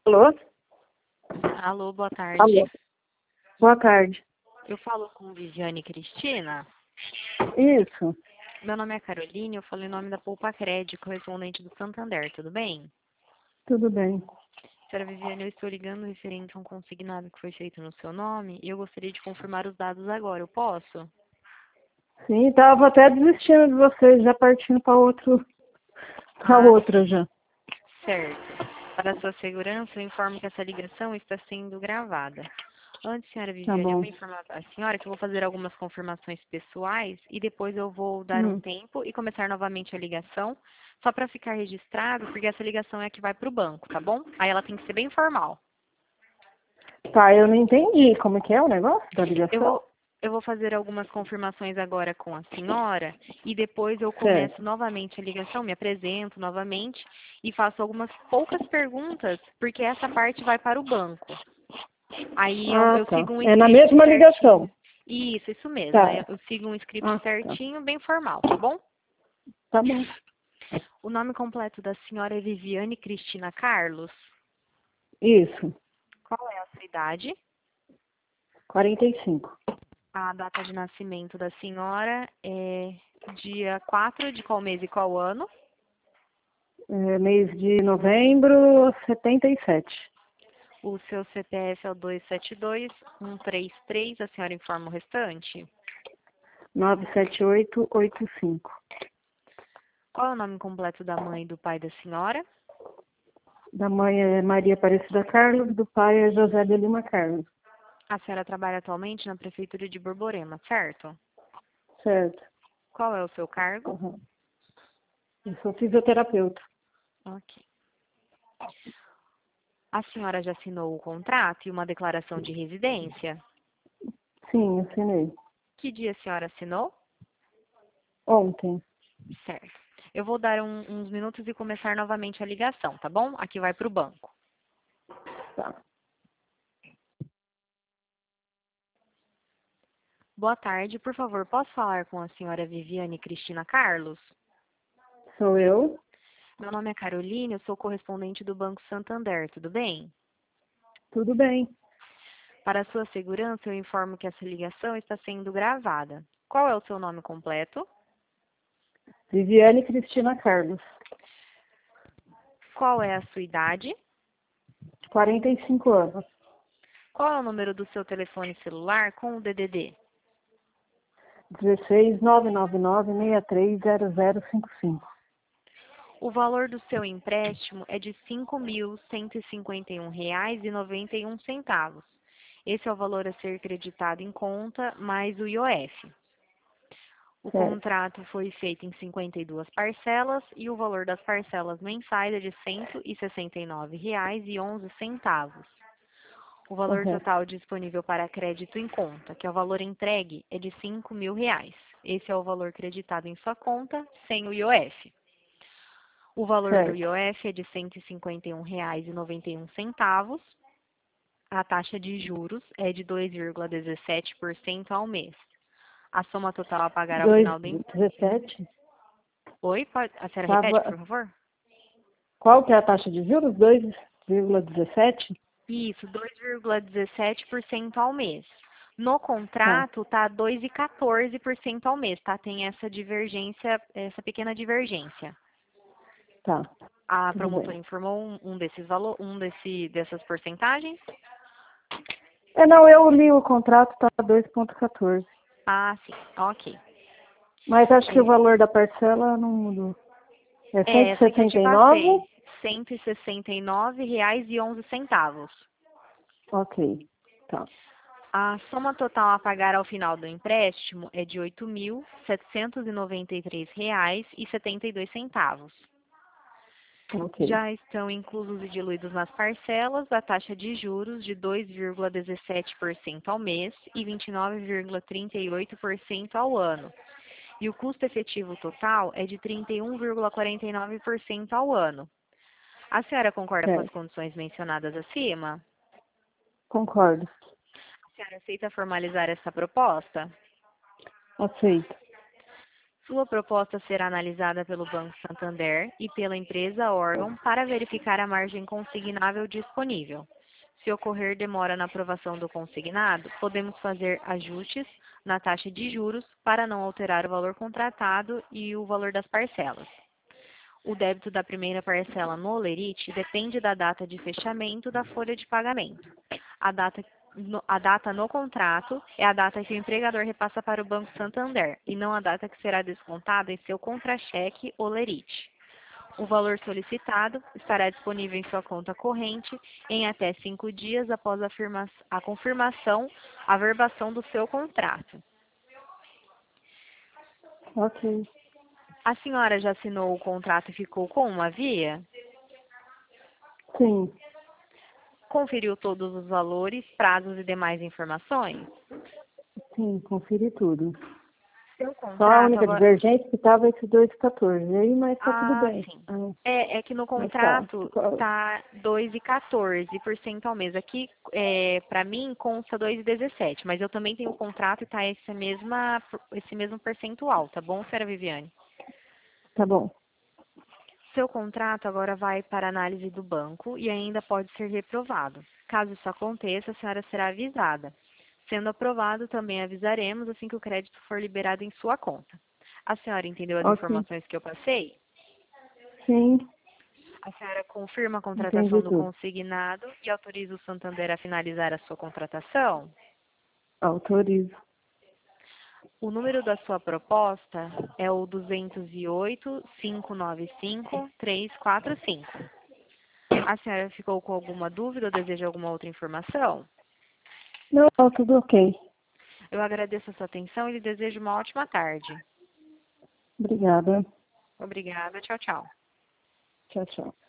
Alô? Alô, boa tarde. Alô. Boa tarde. Eu falo com Viviane Cristina. Isso, Meu nome é Caroline, eu falo em nome da Poupa Crédito, correspondente do Santander, tudo bem? tudo bem. Senhora Viviane, eu estou ligando referente a um consignado que foi feito no seu nome e eu gostaria de confirmar os dados agora, eu posso? Sim, tava até desistindo de vocês, já partindo para outra já. Certo. Para a sua segurança, eu informo que essa ligação está sendo gravada. Antes, senhora Tá Viviane, eu bom. vou informar a senhora que eu vou fazer algumas confirmações pessoais e depois eu vou dar um Hum. tempo e começar novamente a ligação, só para ficar registrado, porque essa ligação é a que vai para o banco, tá bom? Aí ela tem que ser bem formal. Tá, eu não entendi como que é o negócio da Eu ligação. vou, eu vou fazer algumas confirmações agora com a senhora e depois eu começo Certo. novamente a ligação, me apresento novamente e faço algumas poucas perguntas, porque essa parte vai para o banco. Aí Ah, eu tá. sigo um É na script mesma ligação. certinho. Isso mesmo. Aí Tá. eu sigo um script Ah, tá. certinho, bem formal, tá bom? Tá bom. O nome completo da senhora é Viviane Cristina Carlos. Isso. Qual é a sua idade? 45. A data de nascimento da senhora é dia 4 de qual mês e qual ano? É, mês de novembro, 77. O seu CPF é o 272-133. A senhora informa o restante? 97885. Qual é o nome completo da mãe e do pai da senhora? Da mãe é Maria Aparecida Carlos, do pai é José de Lima Carlos. A senhora trabalha atualmente na prefeitura de Borborema, certo? Certo. Qual é o seu cargo? Uhum. Eu sou fisioterapeuta. Ok. A senhora já assinou o contrato e uma declaração de residência? Sim, assinei. Que dia a senhora assinou? Ontem. Certo. Eu vou dar uns minutos e começar novamente a ligação, tá bom? Aqui vai para o banco. Tá. Boa tarde, por favor, posso falar com a senhora Viviane Cristina Carlos? Sou eu? Meu nome é Caroline, eu sou correspondente do Banco Santander, tudo bem? Tudo bem. Para a sua segurança, eu informo que essa ligação está sendo gravada. Qual é o seu nome completo? Viviane Cristina Carlos. Qual é a sua idade? 45 anos. Qual é o número do seu telefone celular com o DDD? 16 999 630055. O valor do seu empréstimo é de R$ 5.151,91. Esse é o valor a ser creditado em conta, mais o IOF. O Certo. contrato foi feito em 52 parcelas e o valor das parcelas mensais é de R$ 169,11. O valor Correto. total disponível para crédito em conta, que é o valor entregue, é de R$ 5.000. Esse é o valor creditado em sua conta, sem o IOF. O valor do Certo. IOF é de R$ 151,91. A taxa de juros é de 2,17% ao mês. A soma total a pagar ao final do... 2,17. Oi? A senhora repete, por Tava... favor? Qual que é a taxa de juros? 2,17? Isso, 2,17% ao mês. No Tá. contrato, tá 2,14% ao mês, tá? Tem essa divergência, essa pequena divergência. Tá. A Tudo promotora bem. informou dessas porcentagens? É, não, eu li o contrato, tá 2,14. Ah, sim, ok. Mas acho que o É, valor da parcela não mudou. É é essa que eu te 169? passei, R$ 169,11. Ok. Tá. A soma total a pagar ao final do empréstimo é de R$ 8.793,72. Ok. Já estão inclusos e diluídos nas parcelas a taxa de juros de 2,17% ao mês e 29,38% ao ano. E o custo efetivo total é de 31,49% ao ano. A senhora concorda com as Certo. condições mencionadas acima? Concordo. A senhora aceita formalizar essa proposta? Aceito. Sua proposta será analisada pelo Banco Santander e pela empresa órgão para verificar a margem consignável disponível. Se ocorrer demora na aprovação do consignado, podemos fazer ajustes na taxa de juros para não alterar o valor contratado e o valor das parcelas. O débito da primeira parcela no Olerite depende da data de fechamento da folha de pagamento. A data no contrato é a data que o empregador repassa para o Banco Santander e não a data que será descontada em seu contra-cheque Olerite. O valor solicitado estará disponível em sua conta corrente em até 5 dias após a confirmação, a verbação do seu contrato. Ok. A senhora já assinou o contrato e ficou com uma via? Sim, Conferiu todos os valores, prazos e demais informações? sim, conferi tudo. Seu Só a contrato única agora... divergência que estava esse 2,14. Aí, mas tá tudo Ah, bem. sim. Ah, É que no mas tá. contrato está 2,14% ao mês. Aqui, para mim, consta 2,17, mas eu também tenho o contrato e está esse mesmo percentual, tá bom, senhora Viviane? Tá bom. Seu contrato agora vai para análise do banco e ainda pode ser reprovado. Caso isso aconteça, a senhora será avisada. Sendo aprovado, também avisaremos assim que o crédito for liberado em sua conta. A senhora entendeu as Ok. informações que eu passei? Sim, A senhora confirma a contratação entendi do tudo. consignado e autoriza o Santander a finalizar a sua contratação? Autorizo. O número da sua proposta é o 208-595-345. A senhora ficou com alguma dúvida ou deseja alguma outra informação? Não, tudo ok. Eu agradeço a sua atenção e lhe desejo uma ótima tarde. Obrigada. Obrigada. Tchau, tchau. Tchau, tchau.